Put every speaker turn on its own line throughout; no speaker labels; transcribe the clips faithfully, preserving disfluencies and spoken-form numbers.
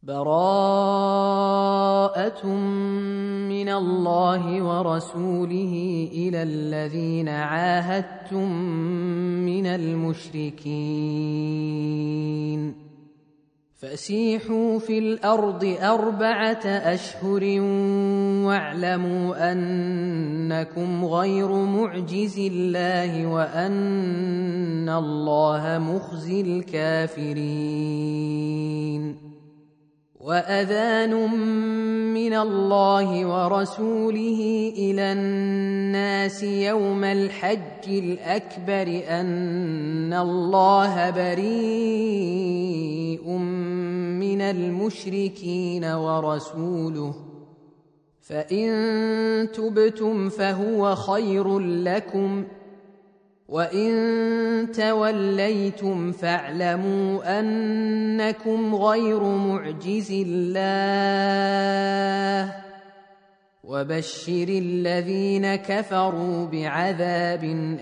براءة من الله ورسوله إلى الذين عاهدتم من المشركين فسيحوا في الأرض أربعة أشهر واعلموا أنكم غير معجز الله وأن الله مخزي الكافرين وأذان من الله ورسوله إلى الناس يوم الحج الأكبر أن الله بريء من المشركين ورسوله فإن تبتم فهو خير لكم وإن توليتم فاعلموا أنكم غير معجز الله وبشر الذين كفروا بعذاب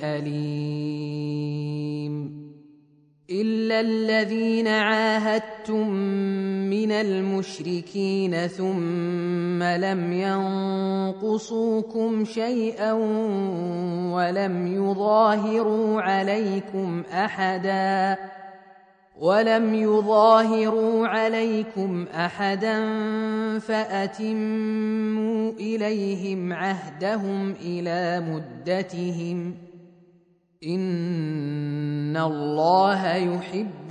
أليم إلا الذين عاهدتم من المشركين ثم لم ينقصوكم شيئا ولم يظاهروا عليكم أحدا ولم يظاهروا عليكم أحدا فأتموا إليهم عهدهم إلى مدتهم إن الله يحب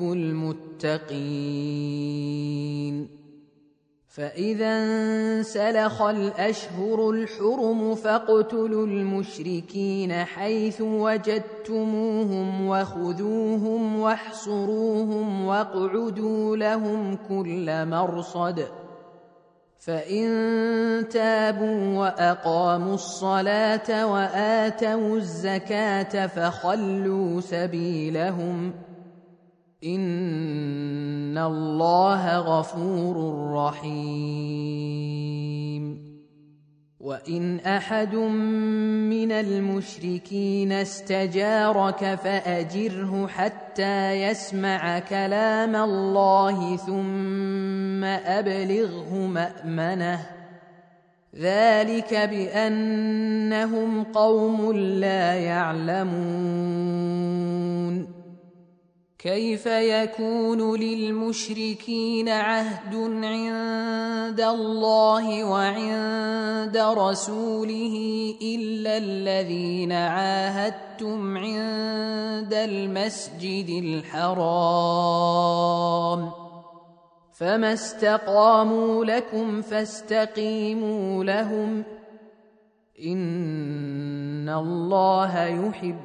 المتقين فإذا انسلخ الأشهر الحرم فاقتلوا المشركين حيث وجدتموهم وخذوهم واحصروهم واقعدوا لهم كل مرصد فإن تابوا وأقاموا الصلاة وآتوا الزكاة فخلوا سبيلهم إن الله غفور رحيم وإن أحد من المشركين استجارك فأجره حتى يسمع كلام الله ثم أبلغه مأمنه ذلك بأنهم قوم لا يعلمون كيف يكون للمشركين عهد عند الله وعند رسوله إلا الذين عاهدتم عند المسجد الحرام فما استقاموا لكم فاستقيموا لهم إن الله يحب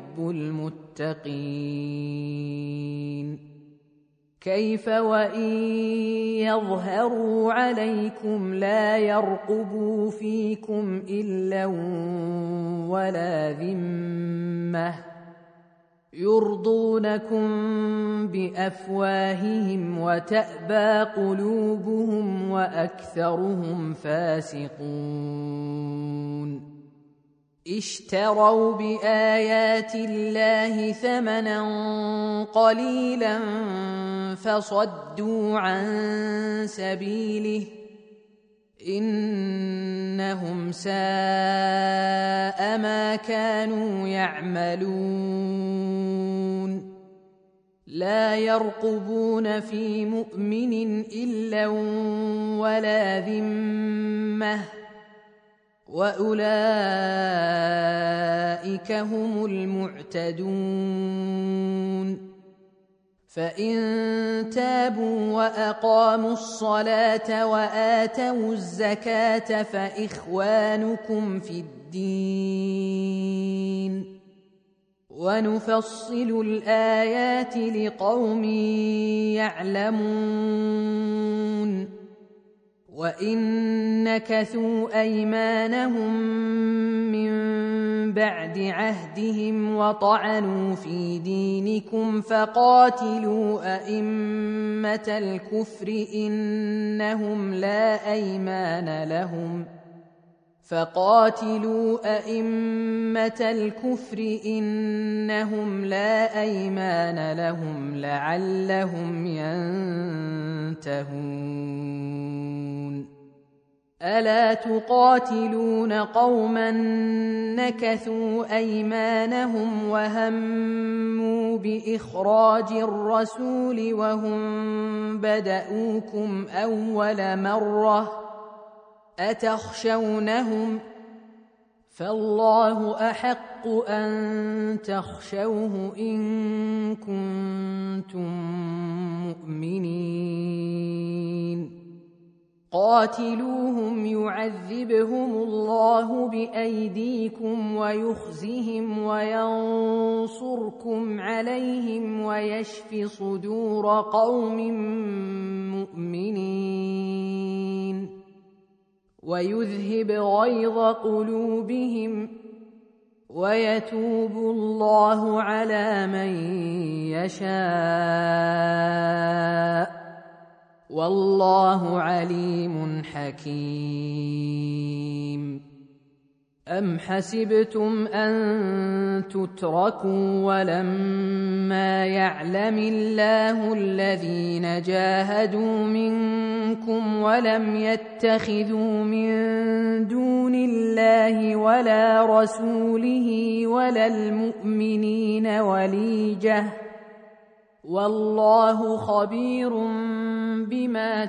المتقين كيف وإن يظهروا عليكم لا يرقبوا فيكم إلا ولا ذمة يرضونكم بأفواههم وتأبى قلوبهم وأكثرهم فاسقون اشتروا بآيات الله ثمنا قليلا فصدوا عن سبيله إنهم ساء ما كانوا يعملون لا يرقبون في مؤمن إلا ولا ذمة وأولئك هم المعتدون فإن تابوا وأقاموا الصلاة وآتوا الزكاة فإخوانكم في الدين ونفصل الآيات لقوم يعلمون وإن نكثوا أيمانهم من بعد عهدهم وطعنوا في دينكم فقاتلوا أئمة الكفر إنهم لا أيمان لهم فقاتلوا أئمة الكفر إنهم لا أيمان لهم لعلهم ينتهون ألا تقاتلون قوما نكثوا أيمانهم وهموا بإخراج الرسول وهم بدؤوكم أول مرة أتخشونهم فالله أحق أن تخشوه إن كنتم مؤمنين قاتلوهم يعذبهم الله بأيديكم ويخزهم وينصركم عليهم ويشف صدور قوم مؤمنين ويذهب غيظ قلوبهم ويتوب الله على من يشاء والله عليم حكيم. أم حسبتم أن تتركوا ولما يعلم الله الذين جاهدوا منكم ولم يتخذوا من دون الله ولا رسوله ولا المؤمنين وليجة والله خبير بما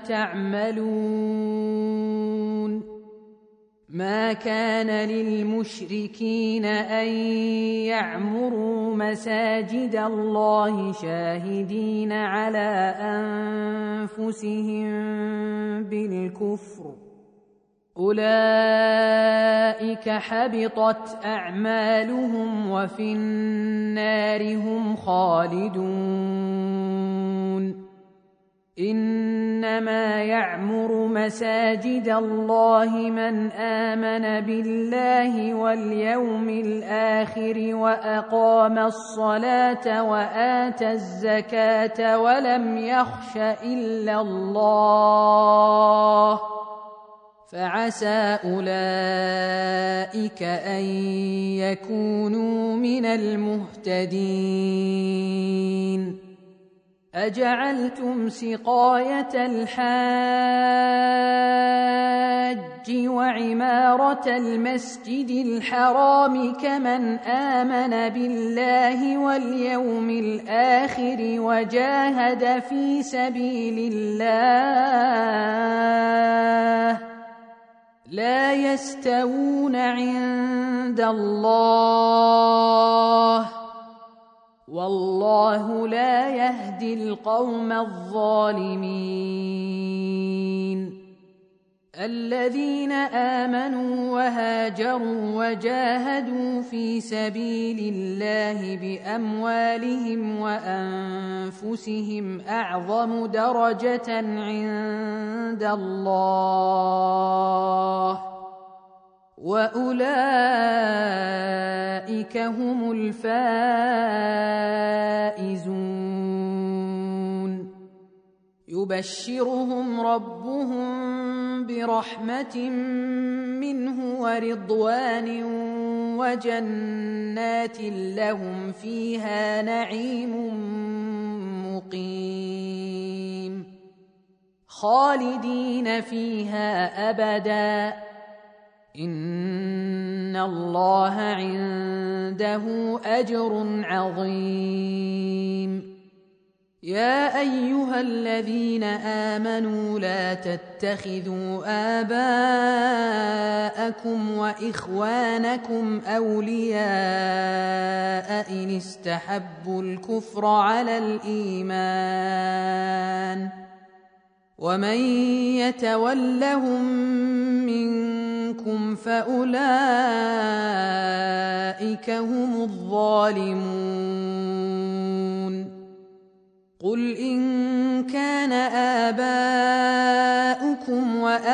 تعملون. ما كان للمشركين أن يعمروا مساجد الله شاهدين على أنفسهم بالكفر أولئك حبطت أعمالهم وفي النار هم خالدون. إنما يعمر مساجد الله من آمن بالله واليوم الآخر وأقام الصلاة وآتى الزكاة ولم يخش إلا الله فعسى أولئك أن يكونوا من المهتدين. أجعلتم سقاية الحاج وعمارة المسجد الحرام كمن آمن بالله واليوم الآخر وجاهد في سبيل الله لا يستوون عند الله والله لا يهدي القوم الظالمين. الذين آمنوا وهاجروا وجاهدوا في سبيل الله بأموالهم وأنفسهم أعظم درجة عند الله وأولئك هم الفائزون. يبشرهم ربهم برحمة منه ورضوان وجنات لهم فيها نعيم مقيم خالدين فيها أبدا إن الله عنده أجر عظيم. يا أيها الذين آمنوا لا تتخذوا آباءكم وإخوانكم أولياء إن استحبوا الكفر على الإيمان ومن يتولهم منكم فأولئك هم الظالمون. قل إن كان آباؤكم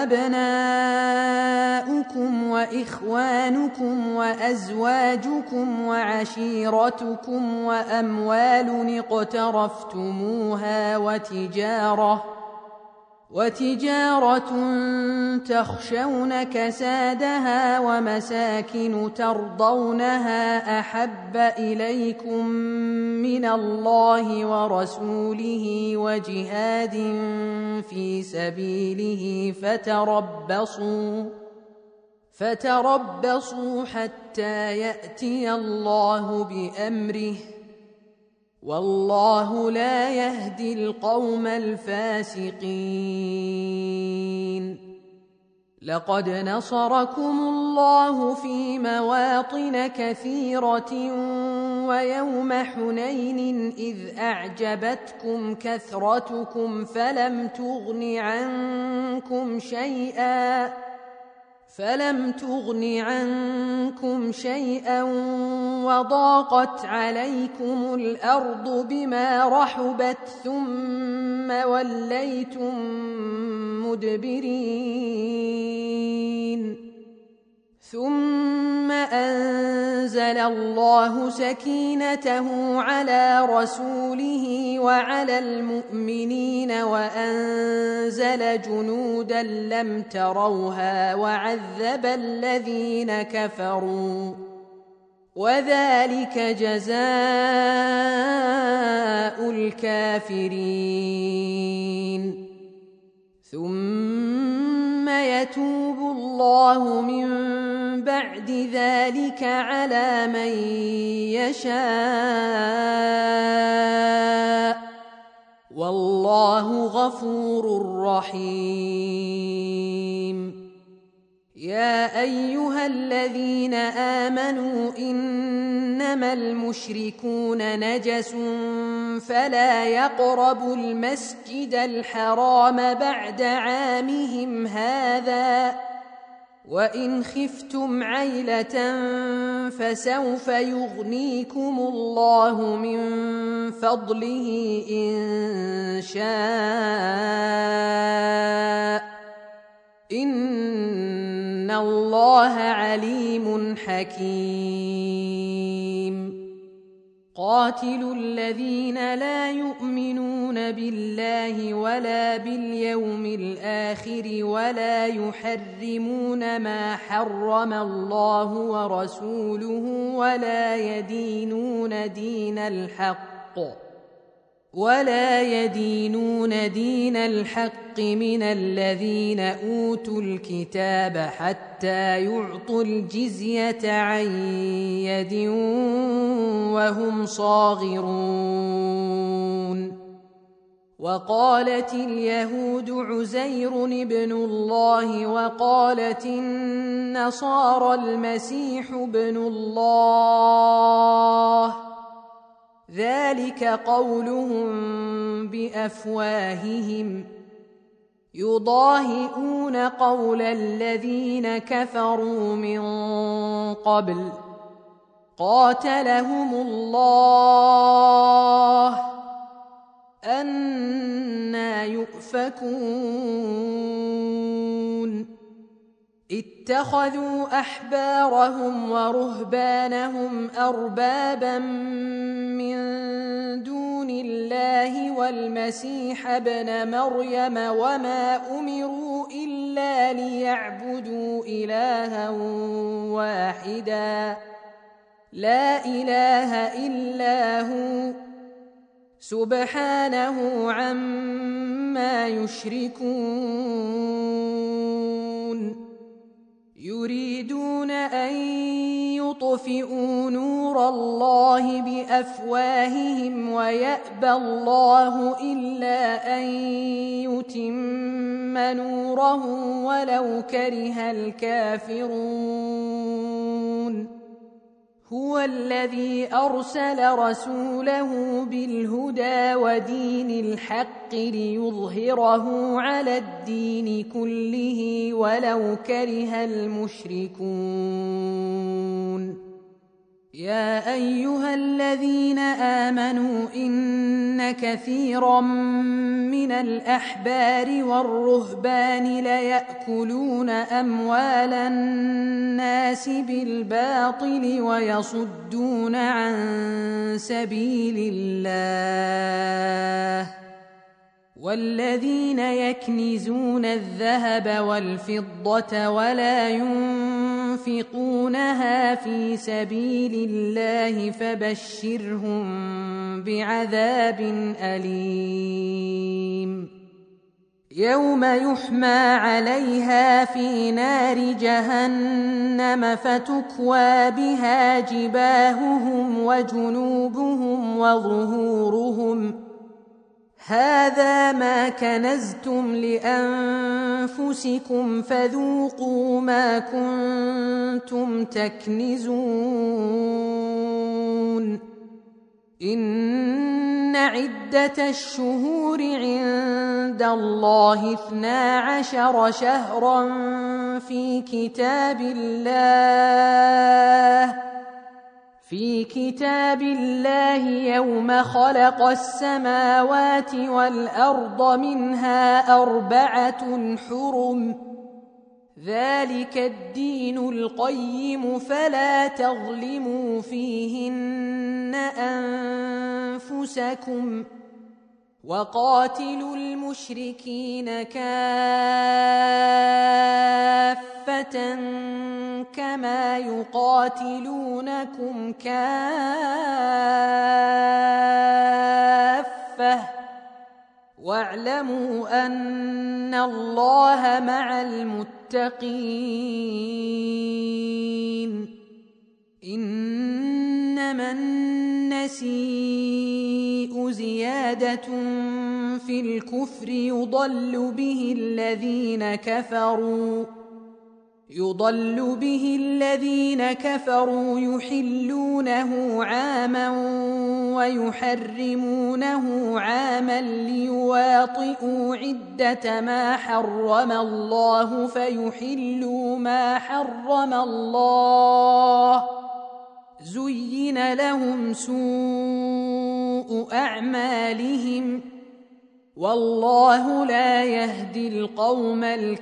وأبناؤكم وإخوانكم وأزواجكم وعشيرتكم وأموال اقترفتموها وتجارة وتجارة تخشون كسادها ومساكن ترضونها أحب إليكم من الله ورسوله وجهاد في سبيله فتربصوا فتربصوا حتى يأتي الله بأمره والله لا يهدي القوم الفاسقين. لقد نصركم الله في مواطن كثيرة ويوم حنين إذ أعجبتكم كثرتكم فلم تغن عنكم شيئا فلم تغن عنكم شيئا وضاقت عليكم الأرض بما رحبت ثم وليتم مدبرين ثم أنزل الله سكينته على رسوله وعلى المؤمنين وأنزل جنودا لم تروها وعذب الذين كفروا وذلك جزاء الكافرين. ثم يتوب الله من بعد ذلك على من يشاء والله غفور رحيم. يا أيها الذين آمنوا إنما المشركون نجس فلا يقربوا المسجد الحرام بعد عامهم هذا وإن خفتم عيلة فسوف يغنيكم الله من فضله إن شاء إن الله عليم حكيم. قاتلوا الذين لا يؤمنون بالله ولا باليوم الآخر ولا يحرمون ما حرم الله ورسوله ولا يدينون دين الحق ولا يدينون دين الحق من الذين أوتوا الكتاب حتى يعطوا الجزية عن يد وهم صاغرون. وقالت اليهود عزير ابن الله وقالت النصارى المسيح ابن الله ذلك قولهم بأفواههم يضاهئون قول الذين كفروا من قبل قاتلهم الله أنى يؤفكون. اتخذوا أحبارهم ورهبانهم أربابا من دون الله والمسيح ابن مريم وما أمروا إلا ليعبدوا إلها واحدا لا إله إلا هو سبحانه عما يشركون. يريدون أن يطفئوا نور الله بأفواههم ويأبى الله إلا أن يتم نوره ولو كره الكافرون. هو الذي أرسل رسوله بالهدى ودين الحق ليظهره على الدين كله ولو كره المشركون. يا أيها الذين آمنوا إن كثيرا من الأحبار والرهبان ليأكلون أموال الناس بالباطل ويصدون عن سبيل الله والذين يكنزون الذهب والفضة ولا ينفقونها في سبيل الله فبشرهم بعذاب أليم يوم يحمى عليها في نار جهنم فتكوى بها جباههم وجنوبهم وظهورهم هذا ما كنزتم لأنفسكم فذوقوا ما كنتم تكنزون إن عدة الشهور عند الله اثنا عشر شهرا في كتاب الله في كتاب الله يوم خلق السماوات والأرض منها أربعة حرم ذلك الدين القيم فلا تظلموا فيهن أنفسكم وقاتلوا المشركين كافة كما يقاتلونكم كافة واعلموا أن الله مع المتقين إنما النسيء زيادة في الكفر يضل به الذين كفروا يضل به الذين كفروا يحلونه عاما ويحرمونه عاما ليواطئوا عدة ما حرم الله فيحلوا ما حرم الله زين لهم سوء أعمالهم والله لا يهدي القوم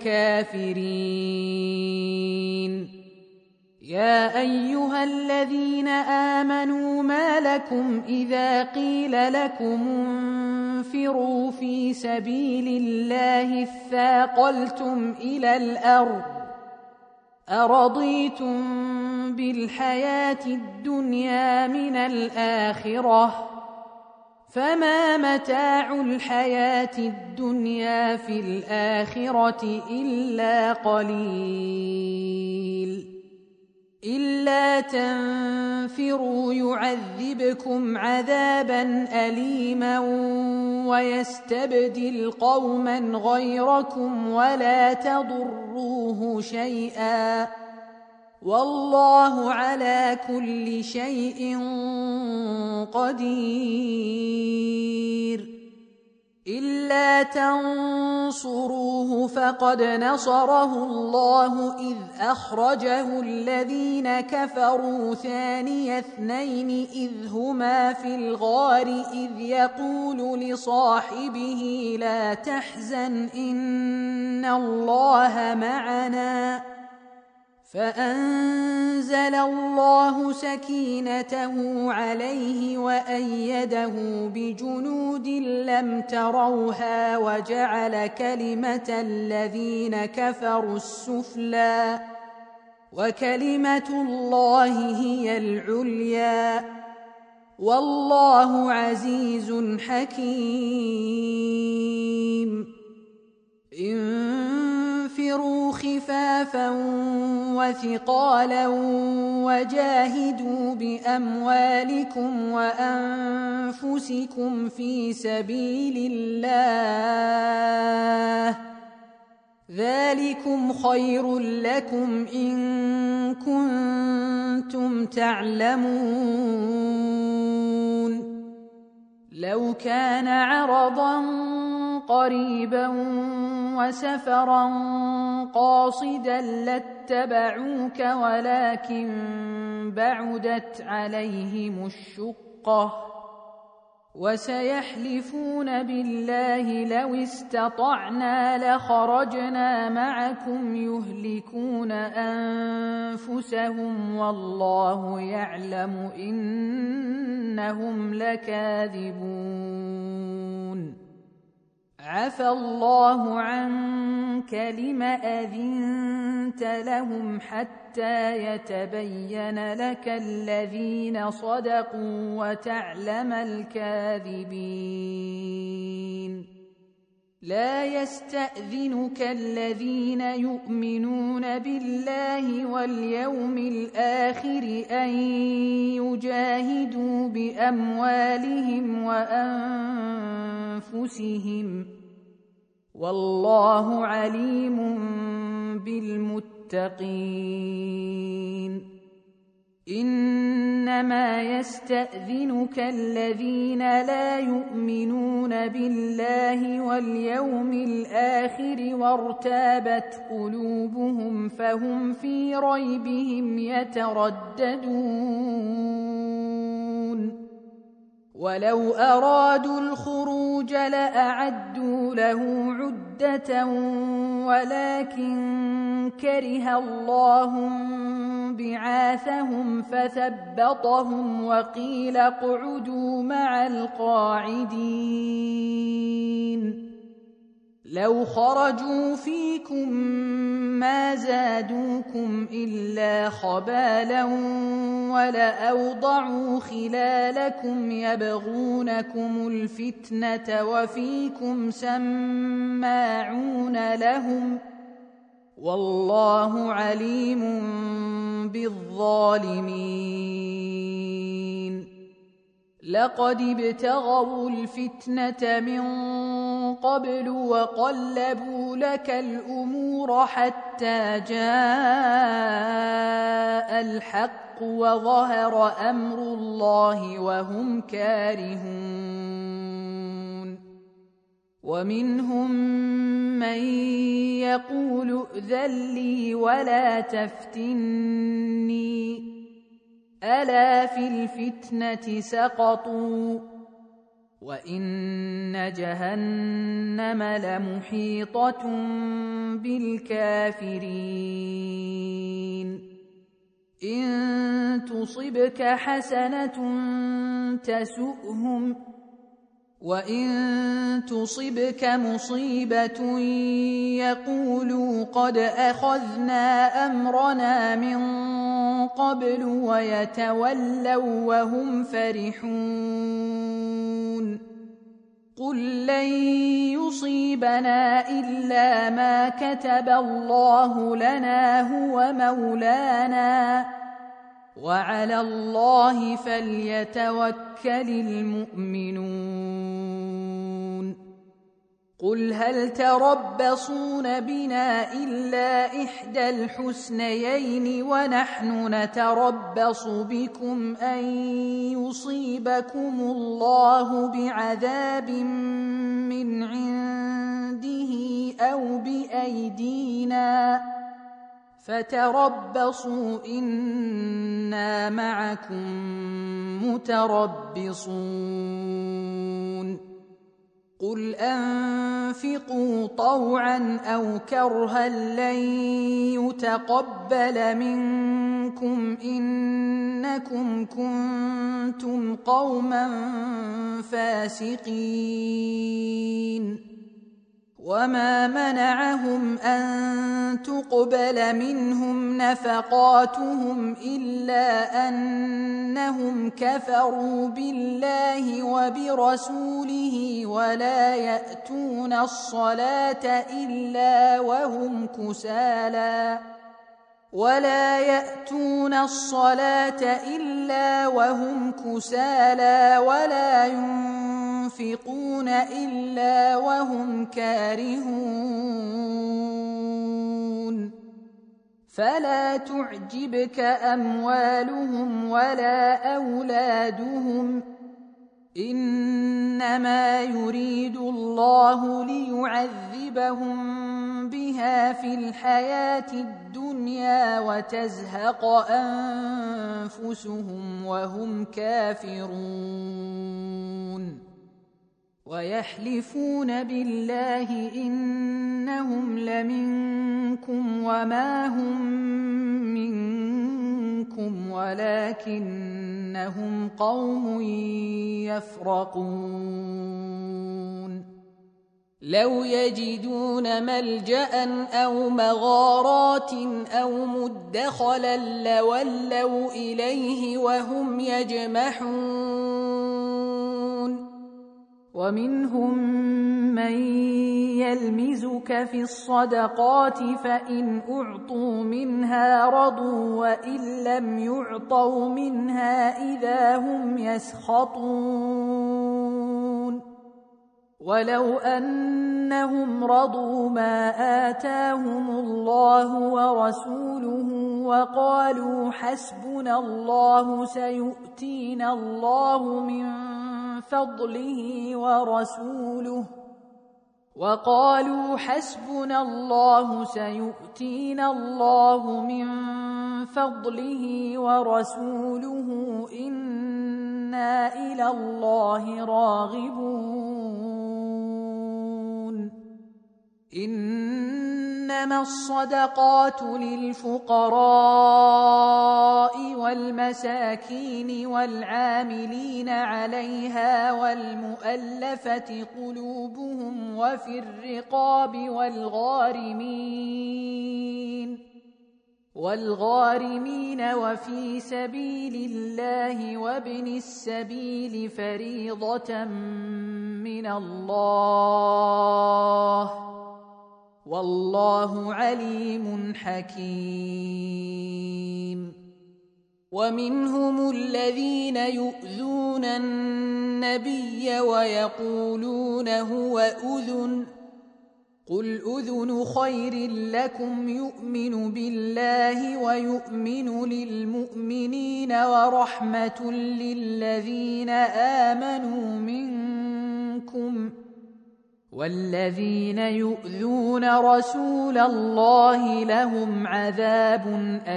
الكافرين يا أيها الذين آمنوا ما لكم إذا قيل لكم انفروا في سبيل الله اثاقلتم إلى الأرض أرضيتم بالحياة الدنيا من الآخرة فما متاع الحياة الدنيا في الآخرة إلا قليل إلا تنفروا يعذبكم عذابا أليما ويستبدل قوما غيركم ولا تضروه شيئا والله على كل شيء قدير إلا تنصروه فقد نصره الله إذ أخرجه الذين كفروا ثاني اثنين إذ هما في الغار إذ يقول لصاحبه لا تحزن إن الله معنا فأنزل الله سكينته عليه وأيده بجنود لم تروها وجعل كلمة الذين كفروا السفلى وكلمة الله هي العليا والله عزيز حكيم انفروا خفافا وثقالا وجاهدوا بأموالكم وأنفسكم في سبيل الله ذلكم خير لكم إن كنتم تعلمون لو كان عرضا قريبا وسفرا قاصدا لاتبعوك ولكن بعدت عليهم الشقة وسيحلفون بالله لو استطعنا لخرجنا معكم يهلكون أنفسهم والله يعلم إنهم لكاذبون عفى الله عنك لم أذنت لهم حتى يتبين لك الذين صدقوا وتعلم الكاذبين لا يستأذنك الذين يؤمنون بالله واليوم الآخر أن يجاهدوا بأموالهم وأنفسهم والله عليم بالمتقين إنما يستأذنك الذين لا يؤمنون بالله واليوم الآخر وارتابت قلوبهم فهم في ريبهم يترددون ولو أرادوا الخروج لأعدوا له عدة ولكن كره الله بعاثهم فثبطهم وقيل اقعدوا مع القاعدين لو خرجوا فيكم ما زادوكم إلا خبالا ولأوضعوا خلالكم يبغونكم الفتنة وفيكم سماعون لهم والله عليم بالظالمين لقد ابتغوا الفتنة من قبل وقلبوا لك الأمور حتى جاء الحق وظهر أمر الله وهم كارهون ومنهم من يقول ائذن لي ولا تفتني ألا في الفتنة سقطوا وإن جهنم لمحيطة بالكافرين إن تصبك حسنة تسؤهم وإن تصبك مصيبة يقولوا قد أخذنا أمرنا من قبل ويتولوا وهم فرحون قل لن يصيبنا إلا ما كتب الله لنا هو مولانا وعلى الله فليتوكل المؤمنون قل هل تربصون بنا إلا إحدى الحسنيين ونحن نتربص بكم أن يصيبكم الله بعذاب من عنده أو بأيدينا فتربصوا إنا معكم متربصون قل أنفقوا طوعا أو كرها لن يتقبل منكم إنكم كنتم قوما فاسقين وما منعهم أن تقبل منهم نفقاتهم إلا أنهم كفروا بالله وبرسوله ولا يأتون الصلاة إلا وهم كسالى ولا يأتون الصلاة إلا وهم كسالى ولا ينفقون إلا وهم كارهون فلا تعجبك أموالهم ولا أولادهم إنما يريد الله ليعذبهم بها في الحياة الدنيا وتزهق أنفسهم وهم كافرون ويحلفون بالله إنهم لمنكم وما هم منكم ولكنهم قوم يفرقون لو يجدون ملجأ أو مغارات أو مدخلا لولوا إليه وهم يجمحون ومنهم من يلمزك في الصدقات فإن أعطوا منها رضوا وإن لم يعطوا منها إذا هم يسخطون ولو أنهم رضوا ما آتاهم الله ورسوله وقالوا حسبنا الله سيؤتينا الله من فضله ورسوله وقالوا حسبنا الله سيؤتينا الله من فضله ورسوله إنا إلى الله راغبون إنما الصدقات للفقراء والمساكين والعاملين عليها والمؤلفة قلوبهم وفي الرقاب والغارمين والغارمين وفي سبيل الله وابن السبيل فريضة من الله والله عليم حكيم ومنهم الذين يؤذون النبي ويقولون هو أذن قل أذن خير لكم يؤمن بالله ويؤمن للمؤمنين ورحمة للذين آمنوا منكم والذين يؤذون رسول الله لهم عذاب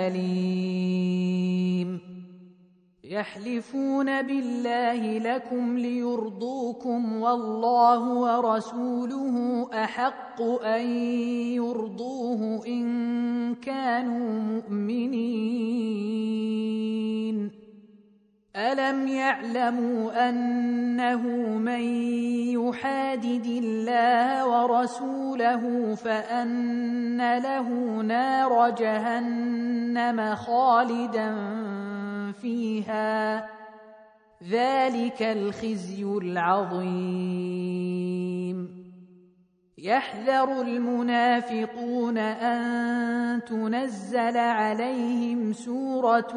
أليم يحلفون بالله لكم ليرضوكم والله ورسوله أحق أن يرضوه إن كانوا مؤمنين ألم يعلموا أنه من يحادد الله ورسوله فأن له نار جهنم خالدا فيها ذلك الخزي العظيم يحذر المنافقون أن تنزل عليهم سورة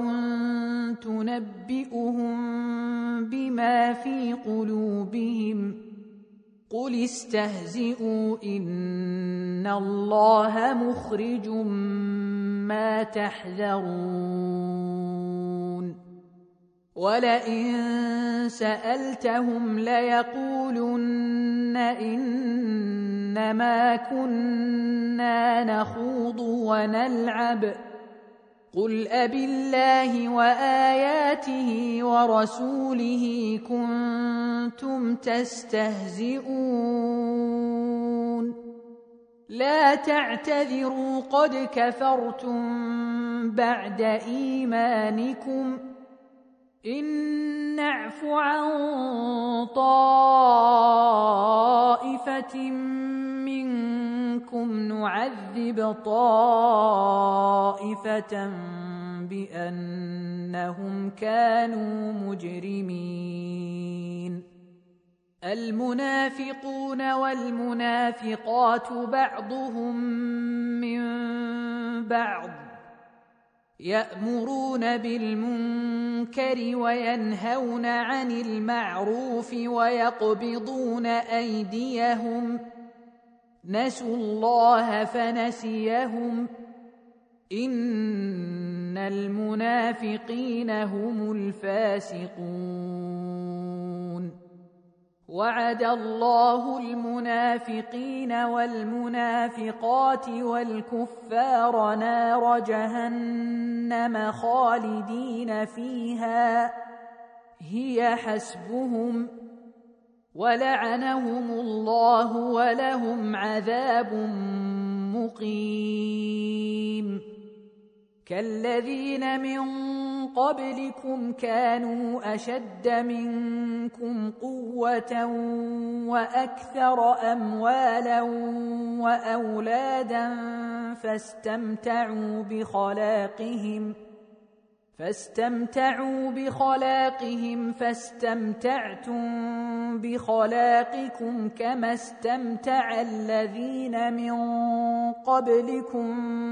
تنبئهم بما في قلوبهم قل استهزئوا إن الله مخرج ما تحذرون ولئن سألتهم ليقولن إنما كنا نخوض ونلعب قل أبالله وآياته ورسوله كنتم تستهزئون لا تعتذروا قد كفرتم بعد إيمانكم إن نعف عن طائفة منكم نعذب طائفة بأنهم كانوا مجرمين المنافقون والمنافقات بعضهم من بعض يأمرون بالمنكر وينهون عن المعروف ويقبضون أيديهم نسوا الله فنسيهم إن المنافقين هم الفاسقون وعد الله المنافقين والمنافقات والكفار نار جهنم خالدين فيها هي حسبهم ولعنهم الله ولهم عذاب مقيم كالذين من قبلكم كانوا أشد منكم قوة وأكثر أموالا وأولادا فاستمتعوا بخلاقهم فاستمتعوا بخلاقهم فاستمتعتم بخلاقكم كما استمتع الذين من قبلكم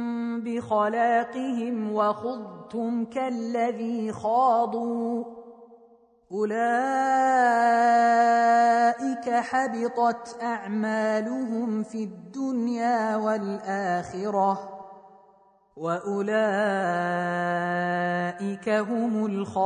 بخلاقهم وخضتم كالذي خاضوا أولئك حبطت أعمالهم في الدنيا والآخرة وأولئك هم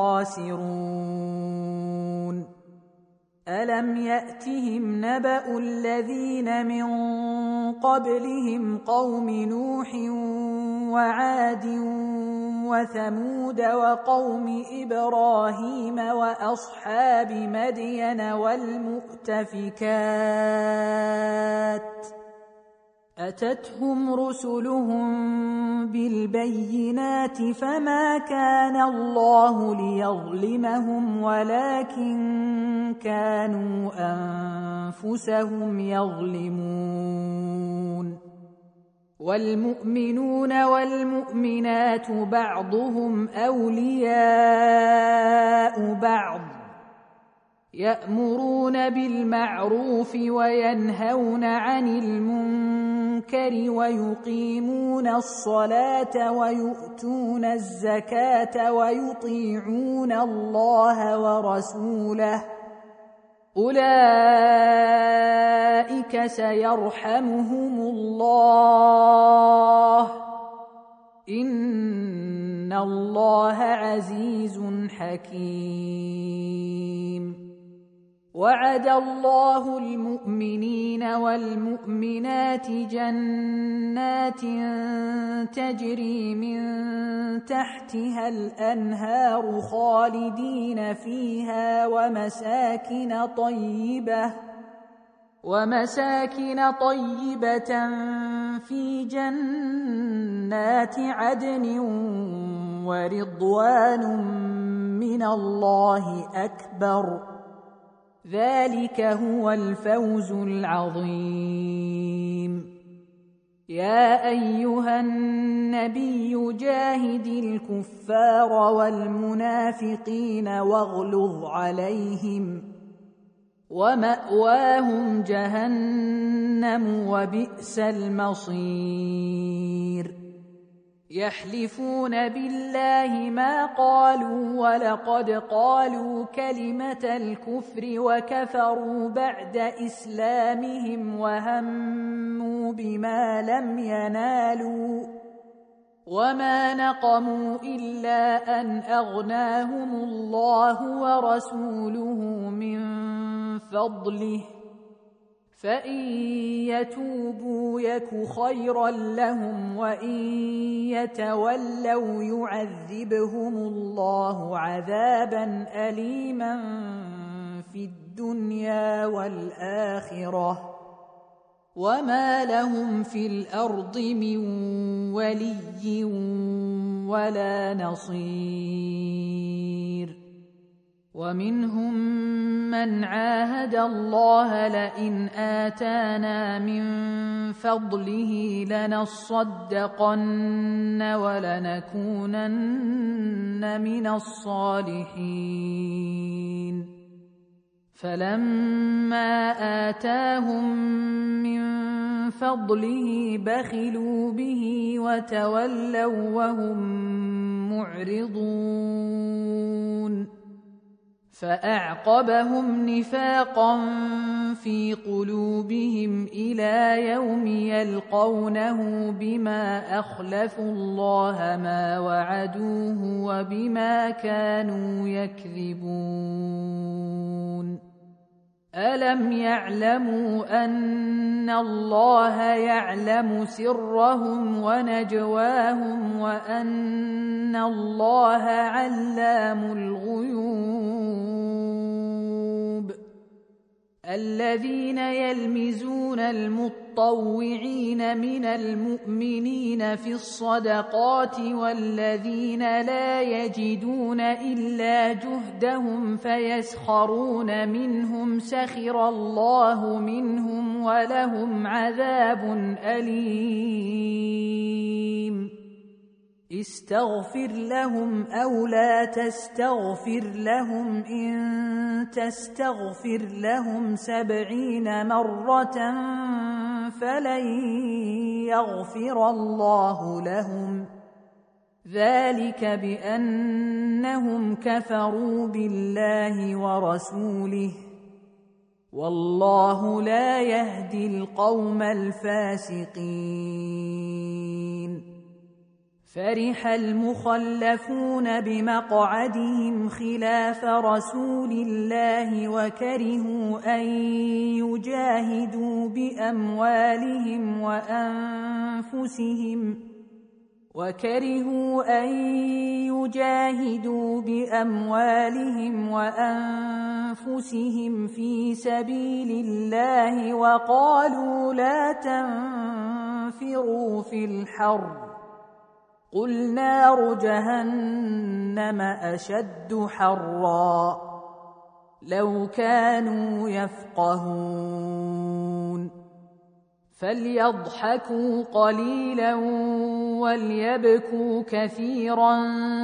الخاسرون ألم يأتهم نبأ الذين من قبلهم قوم نوح وعاد وثمود وقوم إبراهيم وأصحاب مدين والمؤتفكات أتتهم رسلهم بالبينات فما كان الله ليظلمهم ولكن كانوا أنفسهم يظلمون والمؤمنون والمؤمنات بعضهم أولياء بعض يأمرون بالمعروف وينهون عن المنكر ويقيمون الصلاة ويؤتون الزكاة ويطيعون الله ورسوله أولئك سيرحمهم الله إن الله عزيز حكيم وعد الله المؤمنين والمؤمنات جنات تجري من تحتها الأنهار خالدين فيها ومساكن طيبة ومساكن طيبة في جنات عدن ورضوان من الله أكبر ذلك هو الفوز العظيم يا أيها النبي جاهد الكفار والمنافقين واغلظ عليهم ومأواهم جهنم وبئس المصير يحلفون بالله ما قالوا ولقد قالوا كلمة الكفر وكفروا بعد إسلامهم وهموا بما لم ينالوا وما نقموا إلا أن أغناهم الله ورسوله من فضله فإن يتوبوا يك خيرا لهم وإن يتولوا يعذبهم الله عذابا أليما في الدنيا والآخرة وما لهم في الأرض من ولي ولا نصير ومنهم من عاهد الله لئن آتانا من فضله لنصدقن ولنكونن من الصالحين فلما آتاهم من فضله بخلوا به وتولوا وهم معرضون فأعقبهم نفاقا في قلوبهم إلى يوم يلقونه بما أخلفوا الله ما وعدوه وبما كانوا يكذبون ألم يعلموا أن الله يعلم سرهم ونجواهم وأن الله علام الغيوب الذين يلمزون المطلوب المتطوعين من المؤمنين في الصدقات والذين لا يجدون إلا جهدهم فيسخرون منهم سخر الله منهم ولهم عذاب أليم استغفر لهم أو لا تستغفر لهم إن تستغفر لهم سبعين مرة فلن يغفر الله لهم ذلك بأنهم كفروا بالله ورسوله والله لا يهدي القوم الفاسقين فرح المخلفون بمقعدهم خلاف رسول الله وكرهوا أن يجاهدوا بأموالهم وأنفسهم وكرهوا أن يجاهدوا بأموالهم وأنفسهم في سبيل الله وقالوا لا تنفروا في الحر قل نار جهنم أشد حرا لو كانوا يفقهون فليضحكوا قليلا وليبكوا كثيرا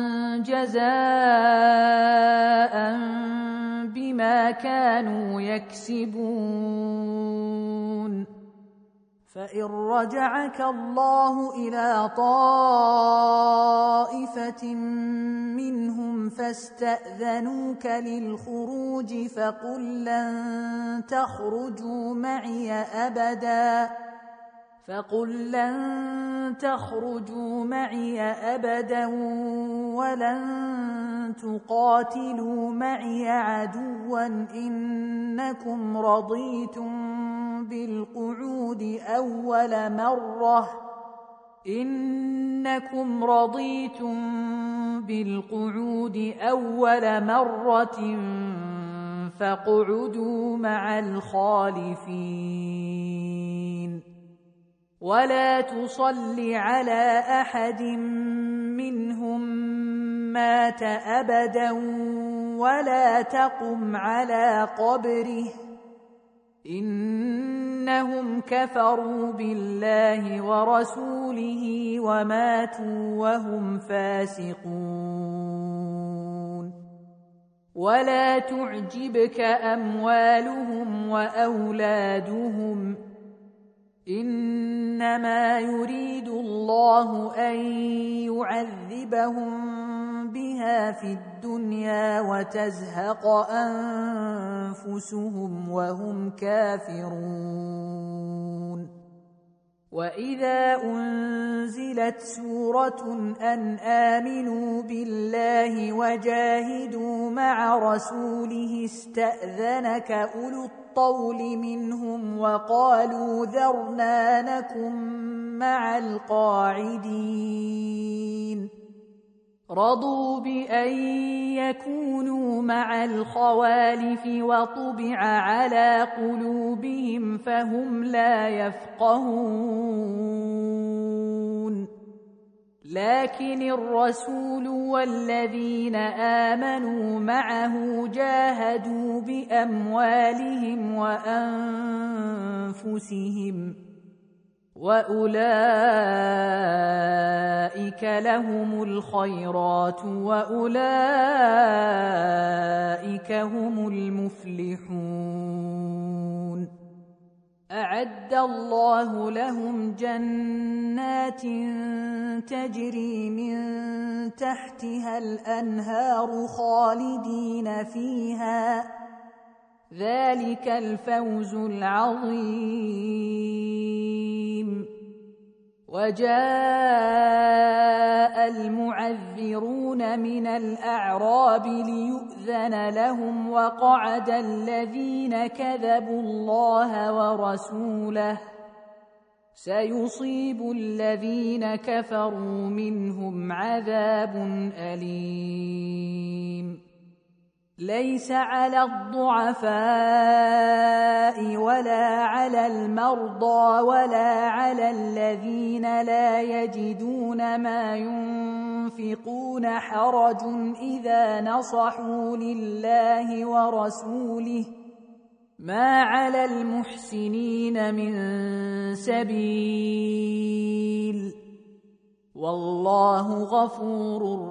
جزاء بما كانوا يكسبون فإن رجعك الله إلى طائفة منهم فاستأذنوك للخروج فقل لن تخرجوا معي أبدا فقل لن تخرجوا معي أبدا ولن تقاتلوا معي عدوا إنكم رضيتم بالقعود أول مرة إنكم رضيتم بالقعود أول مرة فاقعدوا مع الخالفين ولا تصل على أحد منهم مات أبدا ولا تقم على قبره إنهم كفروا بالله ورسوله وماتوا وهم فاسقون ولا تعجبك أموالهم وأولادهم إنما يريد الله أن يعذبهم بها في الدنيا وتزهق أنفسهم وهم كافرون وإذا أنزلت سورة أن آمنوا بالله وجاهدوا مع رسوله استأذنك أولو الطول منهم وقالوا ذرنا نكن مع القاعدين رضوا بأن يكونوا مع الخوالف وطبع على قلوبهم فهم لا يفقهون لكن الرسول والذين آمنوا معه جاهدوا بأموالهم وأنفسهم وأولئك لهم الخيرات وأولئك هم المفلحون أعد الله لهم جنات تجري من تحتها الأنهار خالدين فيها ذلك الفوز العظيم وجاء المعذرون من الأعراب ليؤذن لهم وقعد الذين كذبوا الله ورسوله سيصيب الذين كفروا منهم عذاب أليم ليس على الضعفاء ولا على المرضى ولا على الذين لا يجدون ما ينفقون حرج إذا نصحوا لله ورسوله ما على المحسنين من سبيل والله غفور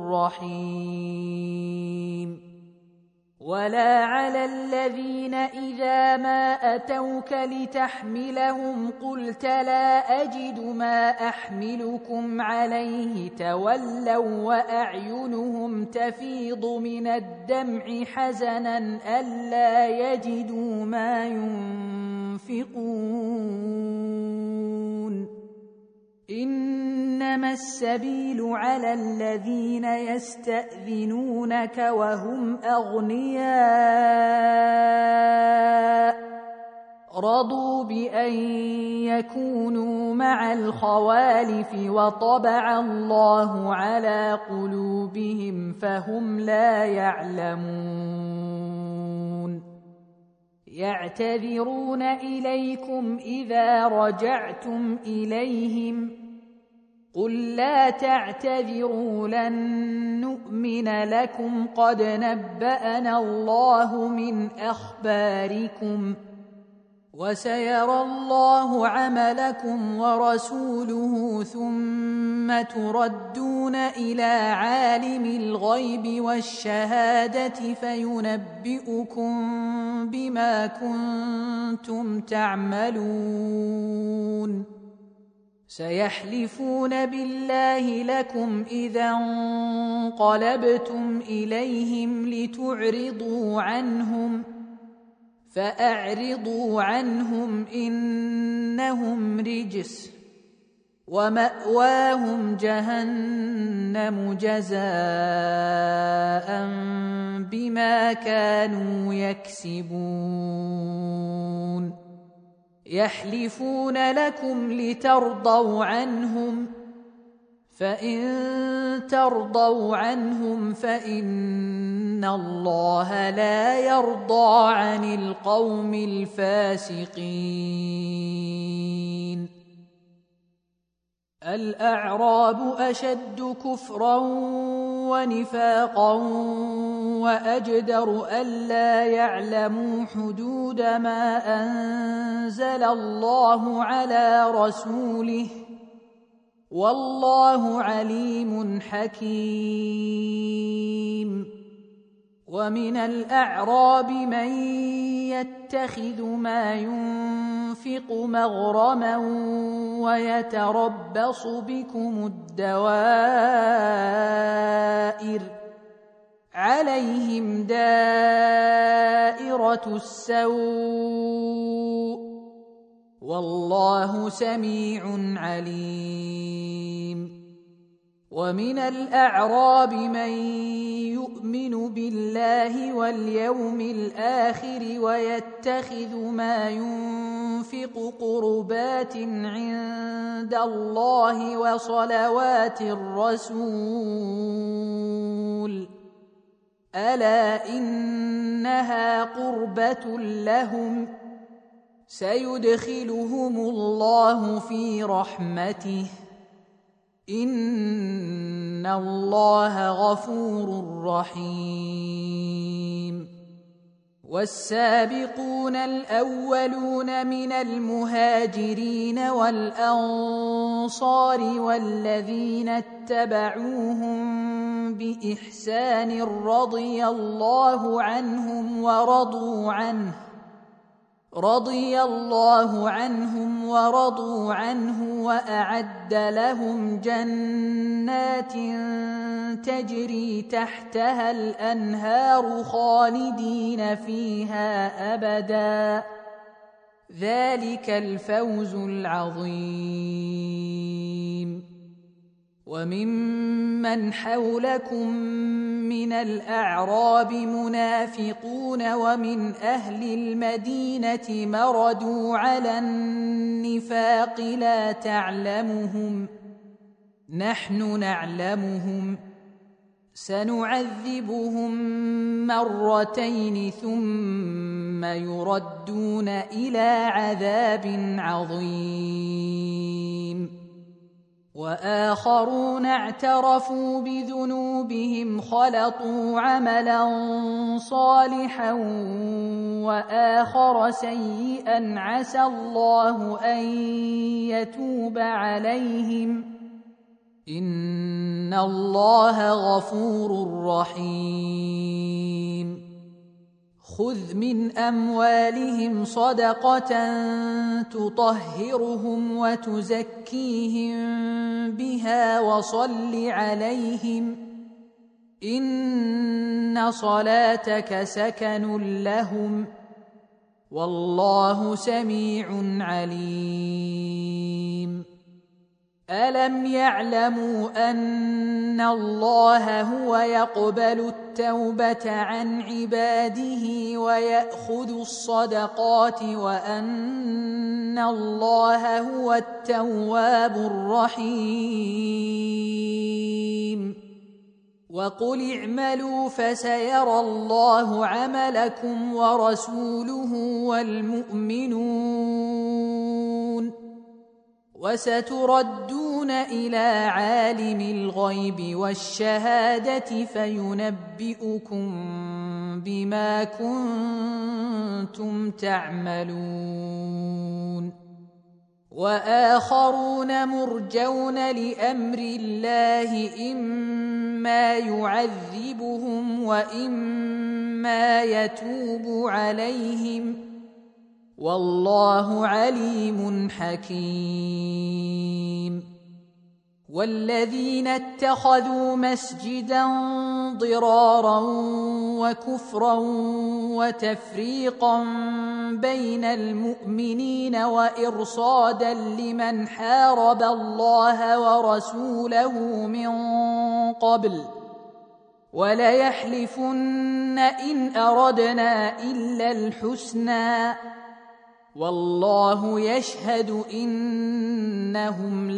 رحيم. ولا على الذين إذا ما أتوك لتحملهم قلت لا أجد ما أحملكم عليه تولوا وأعينهم تفيض من الدمع حزنا ألا يجدوا ما ينفقون. إنما السبيل على الذين يستأذنونك وهم أغنياء رضوا بأن يكونوا مع الخوالف وطبع الله على قلوبهم فهم لا يعلمون. يعتذرون إليكم إذا رجعتم إليهم قل لا تعتذروا لن نؤمن لكم قد نبأنا الله من أخباركم وسيرى الله عملكم ورسوله ثم تردون إلى عالم الغيب والشهادة فينبئكم بما كنتم تعملون. سيحلفون بالله لكم إذا انقلبتم إليهم لتعرضوا عنهم فأعرضوا عنهم إنهم رجس ومأواهم جهنم جزاء بما كانوا يكسبون. يحلفون لكم لترضوا عنهم فإن ترضوا عنهم فإن الله لا يرضى عن القوم الفاسقين. الأعراب أشد كفرا ونفاقا وأجدر ألا يعلموا حدود ما أنزل الله على رسوله والله عليم حكيم. ومن الأعراب من يتخذ ما ينفق مغرما ويتربص بكم الدوائر عليهم دائرة السوء والله سميع عليم. ومن الأعراب من يؤمن بالله واليوم الآخر ويتخذ ما ينفق قربات عند الله وصلوات الرسول ألا إنها قربة لهم سيدخلهم الله في رحمته إن الله غفور رحيم. والسابقون الأولون من المهاجرين والأنصار والذين اتبعوهم بإحسان رضي الله عنهم ورضوا عنه رضي الله عنهم ورضوا عنه وأعد لهم جنات تجري تحتها الأنهار خالدين فيها أبدا ذلك الفوز العظيم. وممن حولكم من الأعراب منافقون ومن أهل المدينة مردوا على النفاق لا تعلمهم نحن نعلمهم سنعذبهم مرتين ثم يردون إلى عذاب عظيم وآخرون اعترفوا بذنوبهم خلطوا عملا صالحا وآخر سيئا عسى الله أن يتوب عليهم إن الله غفور رحيم خذ من أموالهم صدقة تطهرهم وتزكيهم بها وصل عليهم إن صلاتك سكن لهم والله سميع عليم ألم يعلموا أن الله هو يقبل التوبة عن عباده ويأخذ الصدقات وأن الله هو التواب الرحيم وقل اعملوا فسيرى الله عملكم ورسوله والمؤمنون وستردون إلى عالم الغيب والشهادة فينبئكم بما كنتم تعملون وآخرون مرجون لأمر الله إما يعذبهم وإما يتوب عليهم والله عليم حكيم والذين اتخذوا مسجدا ضرارا وكفرا وتفريقا بين المؤمنين وإرصادا لمن حارب الله ورسوله من قبل وليحلفن إن أردنا إلا الحسنى والله يشهد إنهم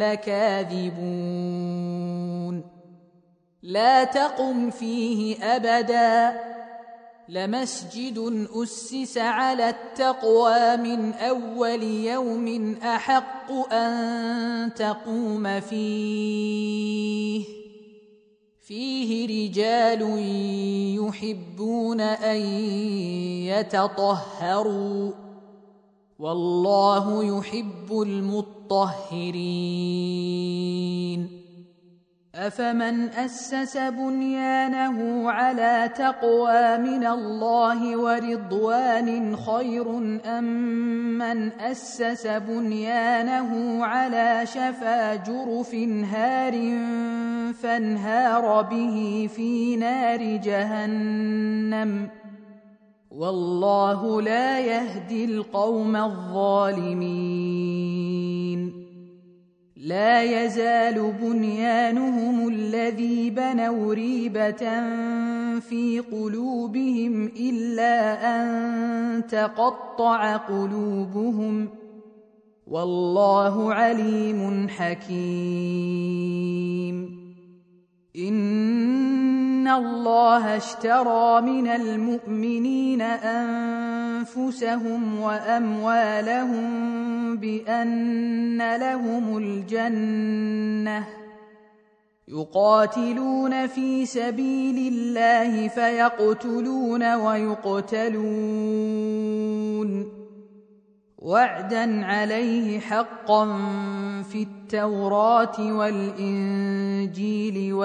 لكاذبون لا تقم فيه أبدا لمسجد أسس على التقوى من أول يوم أحق أن تقوم فيه فيه رجال يحبون أن يتطهروا والله يحب المطهرين أفمن أسس بنيانه على تقوى من الله ورضوان خير أم من أسس بنيانه على شفا جرف هار فانهار به في نار جهنم والله لا يهدي القوم الظالمين لا يزال بنيانهم الذي بنوا ريبة في قلوبهم إلا أن تقطع قلوبهم والله عليم حكيم إن الله اشترى من المؤمنين أنفسهم وأموالهم بأن لهم الجنة يقاتلون في سبيل الله فيقتلون ويقتلون وعدا عليه حقا في التوراة والإنجيل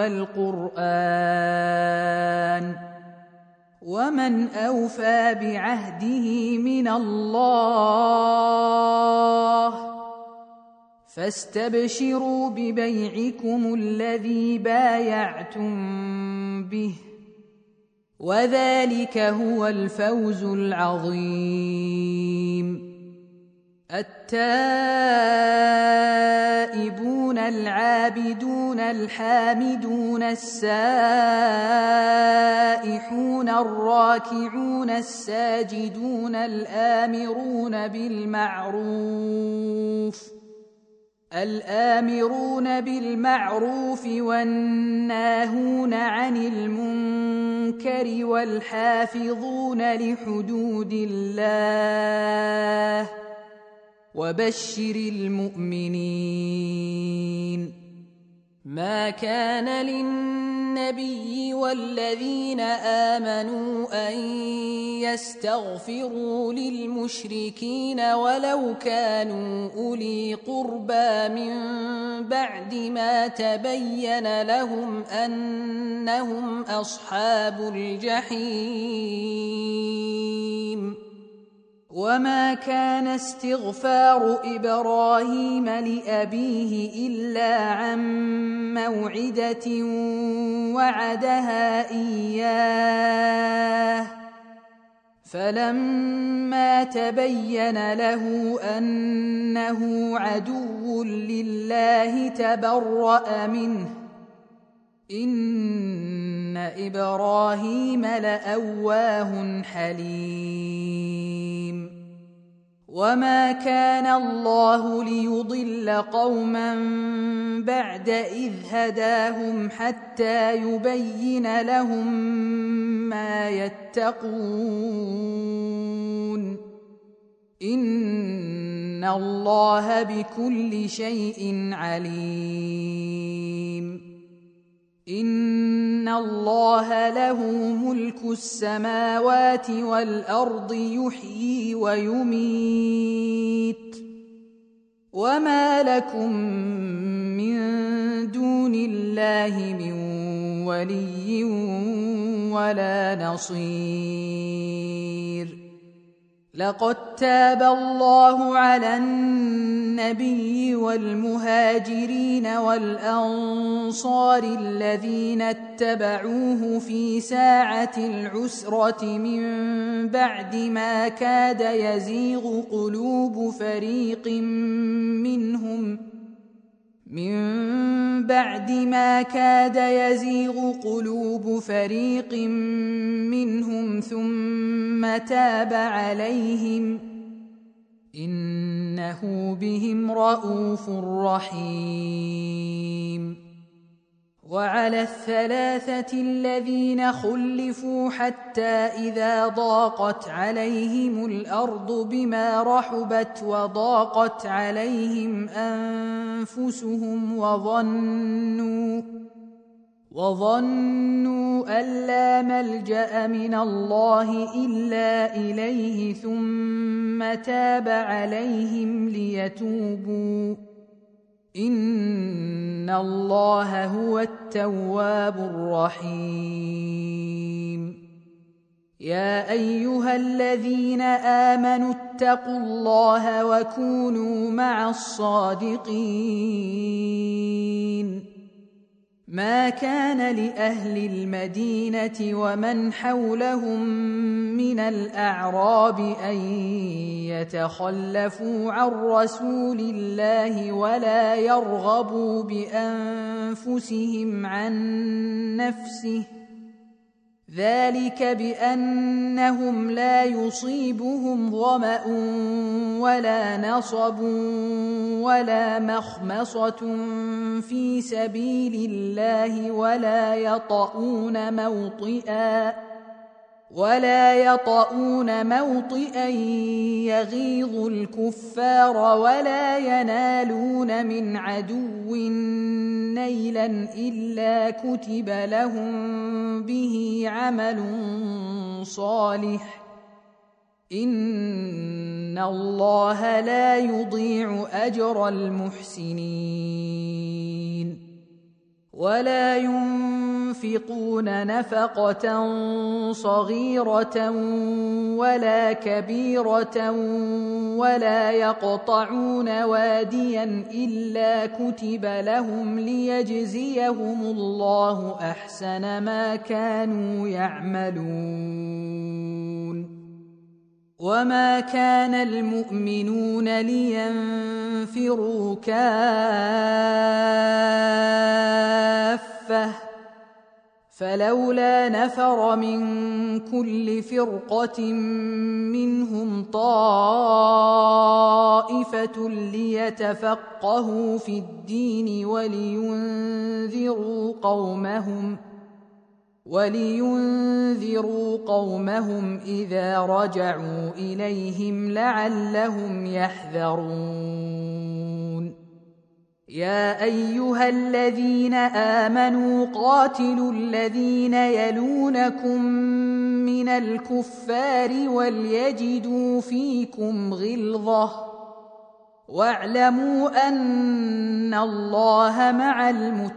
والقرآن ومن أوفى بعهده من الله فاستبشروا ببيعكم الذي بايعتم به وذلك هو الفوز العظيم التائبون العابدون الحامدون السائحون الراكعون الساجدون الآمرون بالمعروف الآمرون بالمعروف والناهون عن المنكر والحافظون لحدود الله وبشر المؤمنين. ما كان للنبي والذين آمنوا أن يستغفروا للمشركين ولو كانوا أولي قربى من بعد ما تبين لهم أنهم أصحاب الجحيم. وما كان استغفار إبراهيم لأبيه إلا عن موعدة وعدها إياه فلما تبين له أنه عدو لله تبرأ منه إن إبراهيم لأواه حليم. وما كان الله ليضل قوما بعد إذ هداهم حتى يبين لهم ما يتقون إن الله بكل شيء عليم. إن الله له ملك السماوات والأرض يحيي ويميت وما لكم من دون الله من ولي ولا نصير. لقد تاب الله على النبي والمهاجرين والأنصار الذين اتبعوه في ساعة العسرة من بعد ما كاد يزيغ قلوب فريق منهم من بعد ما كاد يزيغ قلوب فريق منهم ثم تاب عليهم إنه بهم رءوف رحيم. وعلى الثلاثة الذين خلفوا حتى إذا ضاقت عليهم الأرض بما رحبت وضاقت عليهم أنفسهم وظنوا وظنوا أن لا ملجأ من الله إلا إليه ثم تاب عليهم ليتوبوا إن الله هو التواب الرحيم. يا أيها الذين آمنوا اتقوا الله وكونوا مع الصادقين. ما كان لأهل المدينة ومن حولهم من الأعراب أن يتخلفوا عن رسول الله ولا يرغبوا بأنفسهم عن نفسه ذلك بأنهم لا يصيبهم ظمأ ولا نصب ولا مخمصة في سبيل الله ولا يطؤون موطئا ولا يطؤون موطئا يغيظ الكفار ولا ينالون من عدو نيلا إلا كتب لهم به عمل صالح إن الله لا يضيع أجر المحسنين. ولا ينفقون نفقة صغيرة ولا كبيرة ولا يقطعون واديا إلا كتب لهم ليجزيهم الله أحسن ما كانوا يعملون. وما كان المؤمنون لينفروا كافة فلولا نفر من كل فرقة منهم طائفة ليتفقهوا في الدين ولينذروا قومهم ولينذروا قومهم إذا رجعوا إليهم لعلهم يحذرون. يا أيها الذين آمنوا قاتلوا الذين يلونكم من الكفار وليجدوا فيكم غلظة واعلموا أن الله مع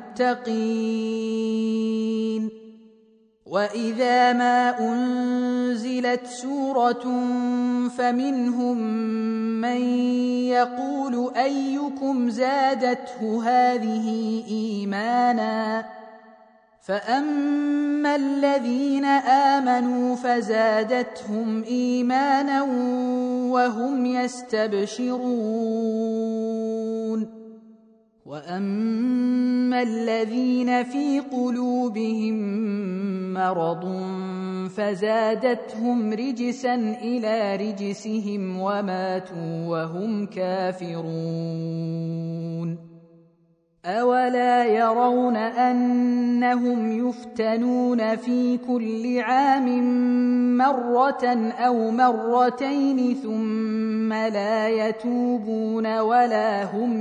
المتقين. وإذا ما أنزلت سورة فمنهم من يقول أيكم زادته هذه إيمانا فأما الذين آمنوا فزادتهم إيمانا وهم يستبشرون. وأما الذين في قلوبهم مرض فزادتهم رجسا إلى رجسهم وماتوا وهم كافرون. أولا يرون أنهم يفتنون في كل عام مرة أو مرتين ثم لا يتوبون ولا هم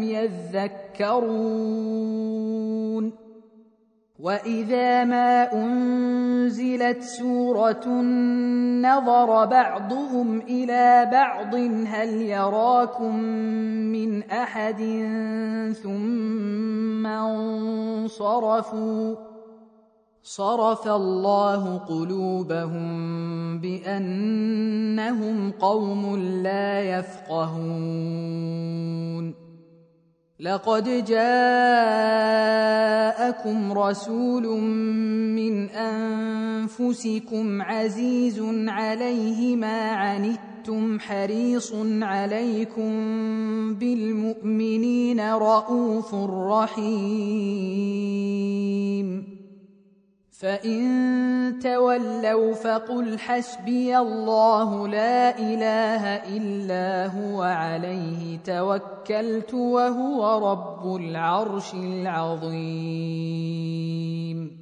يذكرون. وإذا ما أنزلت سورة نظر بعضهم إلى بعض هل يراكم من أحد ثم انصرفوا صرف الله قلوبهم بأنهم قوم لا يفقهون. لقد جاءكم رسول من أنفسكم عزيز عليه ما عنتم حريص عليكم بالمؤمنين رءوف رحيم. فإن تولوا فقل حسبي الله لا إله إلا هو عليه توكلت وهو رب العرش العظيم.